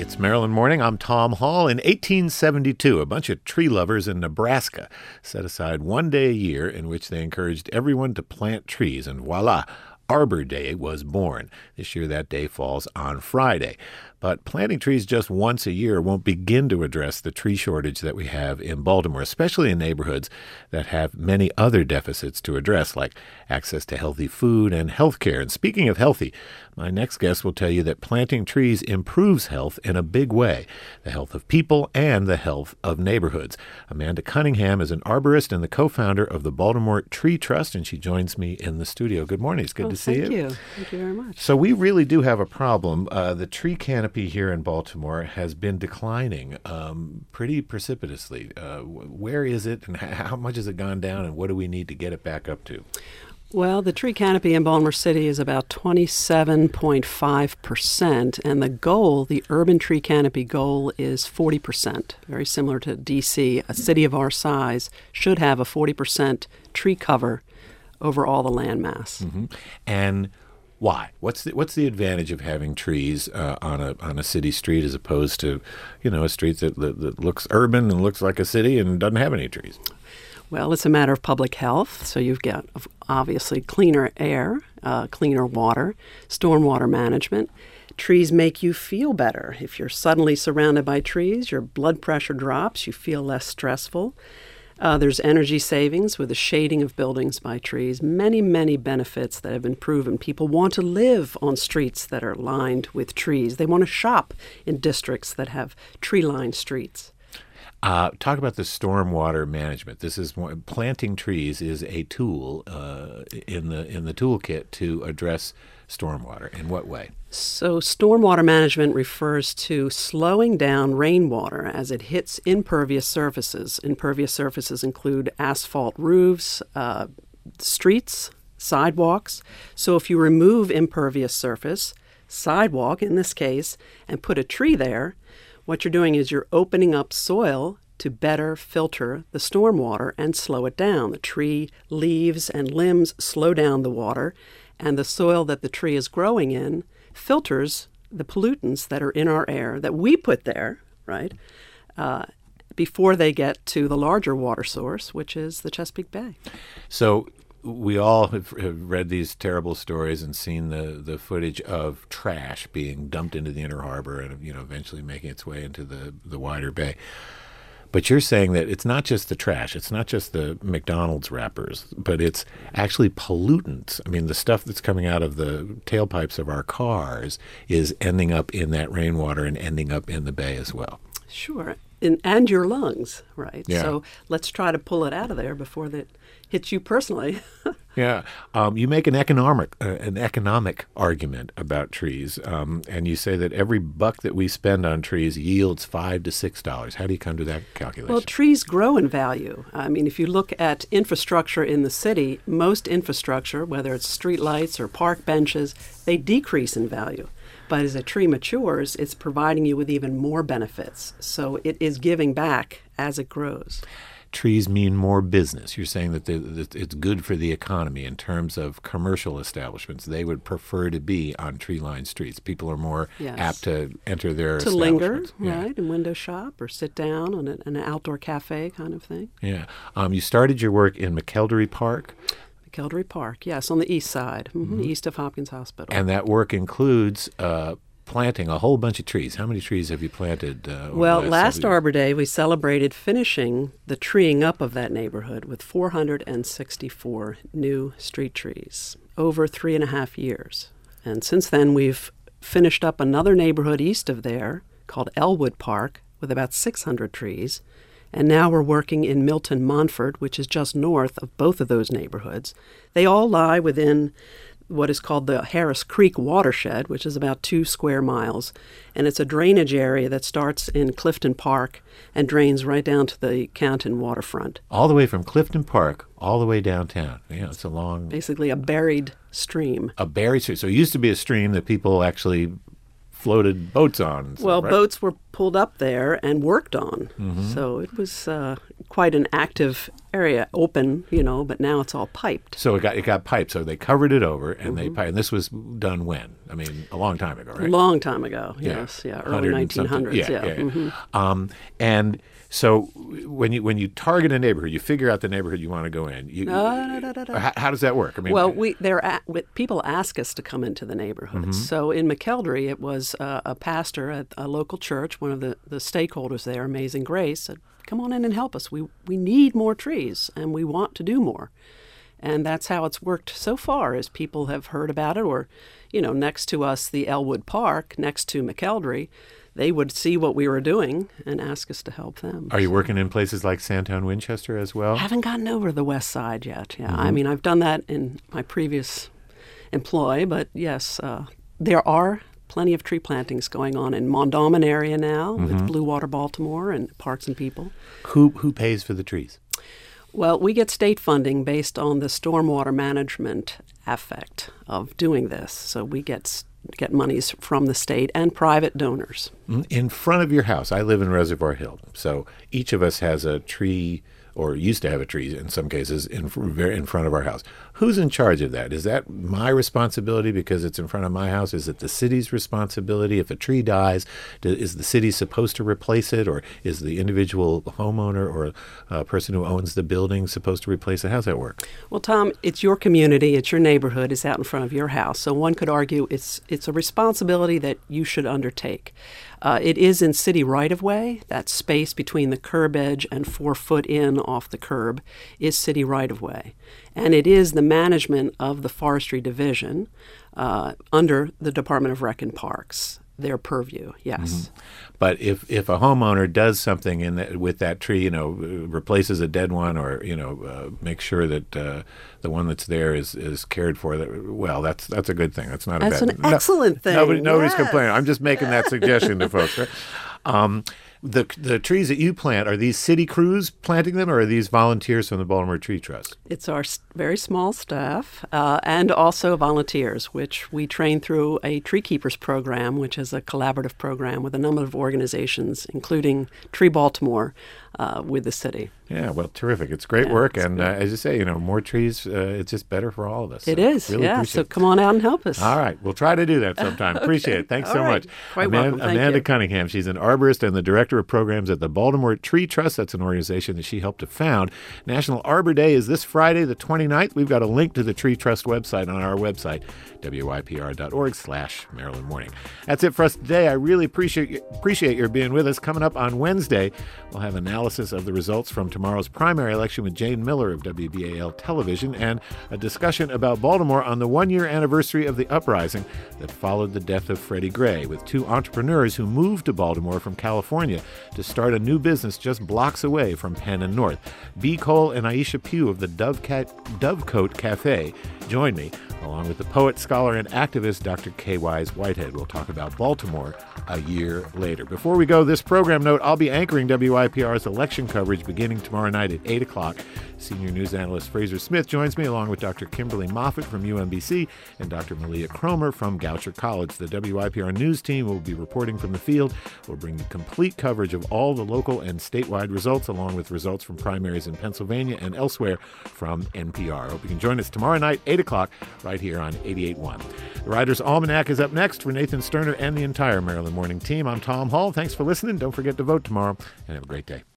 It's Maryland Morning. I'm Tom Hall. In 1872, a bunch of tree lovers in Nebraska set aside one day a year in which they encouraged everyone to plant trees, and voila, Arbor Day was born. This year, that day falls on Friday. But planting trees just once a year won't begin to address the tree shortage that we have in Baltimore, especially in neighborhoods that have many other deficits to address, like access to healthy food and health care. And speaking of healthy, my next guest will tell you that planting trees improves health in a big way, the health of people and the health of neighborhoods. Amanda Cunningham is an arborist and the co-founder of the Baltimore Tree Trust, and she joins me in the studio. Good morning. It's good to see you. Thank you. Thank you very much. So we really do have a problem. The tree canopy here in Baltimore has been declining pretty precipitously. Where is it, and how much has it gone down, and what do we need to get it back up to? Well, the tree canopy in Baltimore City is about 27.5%, and the goal, the urban tree canopy goal, is 40%. Very similar to D.C. A city of our size should have a 40% tree cover over all the land mass. Mm-hmm. And why? What's the advantage of having trees on a city street as opposed to, a street that looks urban and looks like a city and doesn't have any trees? Well, it's a matter of public health. So you've got, obviously, cleaner air, cleaner water, stormwater management. Trees make you feel better. If you're suddenly surrounded by trees, your blood pressure drops, you feel less stressful. There's energy savings with the shading of buildings by trees. Many, many benefits that have been proven. People want to live on streets that are lined with trees. They want to shop in districts that have tree-lined streets. Talk about the stormwater management. Planting trees is a tool in the toolkit to address stormwater. In what way? So stormwater management refers to slowing down rainwater as it hits impervious surfaces. Impervious surfaces include asphalt roofs, streets, sidewalks. So if you remove impervious surface, sidewalk in this case, and put a tree there, what you're doing is you're opening up soil to better filter the stormwater and slow it down. The tree leaves and limbs slow down the water, and the soil that the tree is growing in filters the pollutants that are in our air that we put there, right, before they get to the larger water source, which is the Chesapeake Bay. So we all have read these terrible stories and seen the footage of trash being dumped into the Inner Harbor and eventually making its way into the wider bay. But you're saying that it's not just the trash, it's not just the McDonald's wrappers, but it's actually pollutants. I mean, the stuff that's coming out of the tailpipes of our cars is ending up in that rainwater and ending up in the bay as well. Sure. And your lungs, right? Yeah. So let's try to pull it out of there before that hits you personally. Yeah. You make an economic argument about trees, and you say that every buck that we spend on trees yields $5 to $6. How do you come to that calculation? Well, trees grow in value. I mean, if you look at infrastructure in the city, most infrastructure, whether it's streetlights or park benches, they decrease in value. But as a tree matures, it's providing you with even more benefits. So it is giving back as it grows. Trees mean more business. You're saying that it's good for the economy in terms of commercial establishments. They would prefer to be on tree-lined streets. People are more apt to enter their establishments. To linger, right, and window shop or sit down on an outdoor cafe kind of thing. Yeah. You started your work in McElderry Park. McElderry Park, yes, on the east side, east of Hopkins Hospital. And that work includes planting a whole bunch of trees. How many trees have you planted? Well, last Arbor Day, we celebrated finishing the treeing up of that neighborhood with 464 new street trees over 3.5 years. And since then, we've finished up another neighborhood east of there called Elwood Park with about 600 trees. And now we're working in Milton Montford, which is just north of both of those neighborhoods. They all lie within what is called the Harris Creek watershed, which is about 2 square miles. And it's a drainage area that starts in Clifton Park and drains right down to the Canton waterfront. All the way from Clifton Park all the way downtown. Yeah, it's a long... Basically a buried stream. A buried stream. So it used to be a stream that people actually floated boats on. Well, right? Boats were pulled up there and worked on. So it was quite an active area, open, but now it's all piped. So it got piped. So they covered it over, and they piped. And this was done when? I mean, a long time ago, right? A long time ago, yes. Yeah, early 1900s. Yeah. And so when you target a neighborhood, you figure out the neighborhood you want to go in. How does that work? I mean, well, people ask us to come into the neighborhoods. So in McElderry, it was a pastor at a local church, one of the stakeholders there, Amazing Grace, said, come on in and help us. We need more trees, and we want to do more. And that's how it's worked so far, as people have heard about it, or, next to us, the Elwood Park, next to McElderry, they would see what we were doing and ask us to help them. Are you working in places like Sandtown, Winchester as well? I haven't gotten over to the west side yet, yeah. I mean, I've done that in my previous employ, but yes, there are plenty of tree plantings going on in Mondawmin area now with Blue Water Baltimore and Parks and People. Who pays for the trees? Well, we get state funding based on the stormwater management aspect of doing this. So we get monies from the state and private donors. In front of your house, I live in Reservoir Hill, so each of us has a tree, or used to have a tree in some cases, in front of our house. Who's in charge of that? Is that my responsibility because it's in front of my house? Is it the city's responsibility? If a tree dies, is the city supposed to replace it, or is the individual homeowner or person who owns the building supposed to replace it? How's that work? Well, Tom, it's your community, it's your neighborhood, it's out in front of your house. So one could argue it's a responsibility that you should undertake. It is in city right-of-way. That space between the curb edge and 4 foot in off the curb is city right-of-way. And it is the management of the Forestry Division under the Department of Rec and Parks, their purview, yes. But if a homeowner does something with that tree, replaces a dead one, or makes sure that the one that's there is cared for, that's a good thing. That's not That's an excellent thing. Nobody's complaining. I'm just making that suggestion to folks. Right? The trees that you plant, are these city crews planting them, or are these volunteers from the Baltimore Tree Trust? It's our very small staff and also volunteers, which we train through a Tree Keepers program, which is a collaborative program with a number of organizations, including Tree Baltimore, with the city. Yeah, well, terrific. It's great work. And as you say, more trees, it's just better for all of us. It is, really so come on out and help us. All right. We'll try to do that sometime. Okay. Appreciate it. Thanks so much. Quite welcome. Thank Amanda you. Cunningham. She's an arborist and the director of programs at the Baltimore Tree Trust. That's an organization that she helped to found. National Arbor Day is this Friday, the 29th. We've got a link to the Tree Trust website on our website, wypr.org/Maryland Morning. That's it for us today. I really appreciate your being with us. Coming up on Wednesday, we'll have analysis of the results from tomorrow's primary election with Jane Miller of WBAL Television, and a discussion about Baltimore on the one-year anniversary of the uprising that followed the death of Freddie Gray, with two entrepreneurs who moved to Baltimore from California to start a new business just blocks away from Penn and North. B. Cole and Aisha Pugh of the Dovecote Cafe join me, along with the poet, scholar, and activist Dr. K. Wise Whitehead. We'll talk about Baltimore a year later. Before we go, this program note: I'll be anchoring WYPR's election coverage beginning tomorrow night at 8 o'clock. Senior news analyst Fraser Smith joins me, along with Dr. Kimberly Moffitt from UMBC and Dr. Malia Cromer from Goucher College. The WYPR news team will be reporting from the field. We'll bring you complete coverage of all the local and statewide results, along with results from primaries in Pennsylvania and elsewhere from NPR. Hope you can join us tomorrow night, 8 o'clock, right here on 88.1. The Writer's Almanac is up next. For Nathan Sterner and the entire Maryland Morning team, I'm Tom Hall. Thanks for listening. Don't forget to vote tomorrow, and have a great day.